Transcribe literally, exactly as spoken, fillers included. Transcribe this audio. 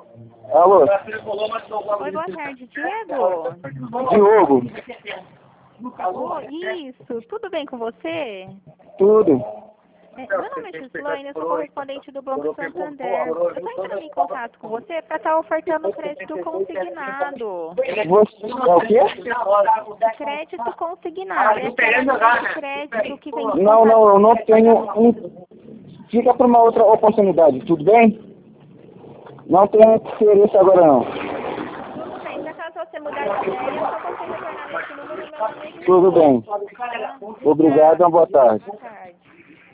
Alô? Oi, boa tarde, Diego. Diogo? Oh, isso, tudo bem com você? Tudo. É, meu nome é Gislaine, eu sou correspondente do Banco Santander. Eu estou entrando em contato com você para estar ofertando crédito consignado. Você, é o quê? Crédito consignado, é aquela linha de crédito que vem... Não, não, eu não tenho... Um... Fica para uma outra oportunidade, tudo bem? Não tenho interesse agora não. Tudo bem, se acaso você mudar de ideia, é só você retornar nesse número, meu nome é Gislaine. Tudo bem. Obrigado, uma boa tarde. Boa tarde.